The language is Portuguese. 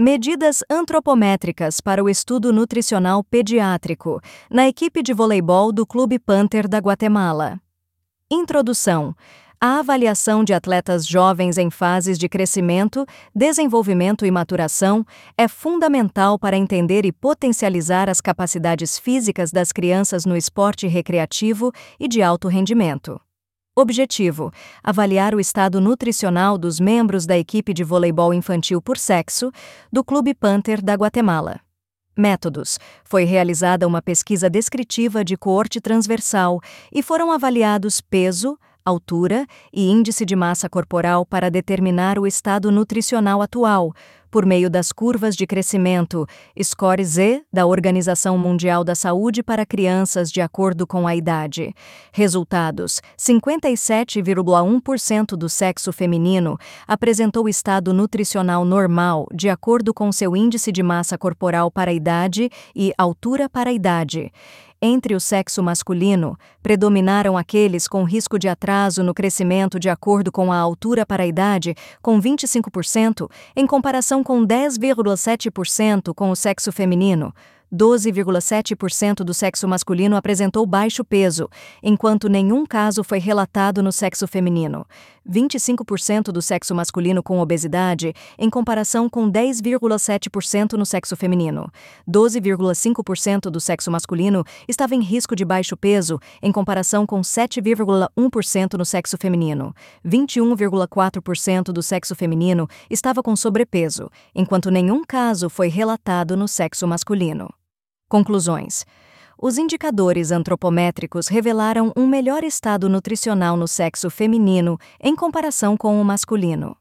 Medidas antropométricas para o estudo nutricional pediátrico, na equipe de voleibol do Clube Panther da Guatemala. Introdução. A avaliação de atletas jovens em fases de crescimento, desenvolvimento e maturação é fundamental para entender e potencializar as capacidades físicas das crianças no esporte recreativo e de alto rendimento. Objetivo: avaliar o estado nutricional dos membros da equipe de voleibol infantil por sexo do Clube Panther da Guatemala. Métodos: foi realizada uma pesquisa descritiva de coorte transversal e foram avaliados peso, altura e índice de massa corporal para determinar o estado nutricional atual, por meio das curvas de crescimento Score-Z da Organização Mundial da Saúde para crianças de acordo com a idade. Resultados: 57,1% do sexo feminino apresentou estado nutricional normal de acordo com seu índice de massa corporal para a idade e altura para a idade. Entre o sexo masculino, predominaram aqueles com risco de atraso no crescimento de acordo com a altura para a idade, com 25%, em comparação com 10,7% com o sexo feminino. 12,7% do sexo masculino apresentou baixo peso, enquanto nenhum caso foi relatado no sexo feminino. 25% do sexo masculino com obesidade, em comparação com 10,7% no sexo feminino. 12,5% do sexo masculino estava em risco de baixo peso, em comparação com 7,1% no sexo feminino. 21,4% do sexo feminino estava com sobrepeso, enquanto nenhum caso foi relatado no sexo masculino. Conclusões. Os indicadores antropométricos revelaram um melhor estado nutricional no sexo feminino em comparação com o masculino.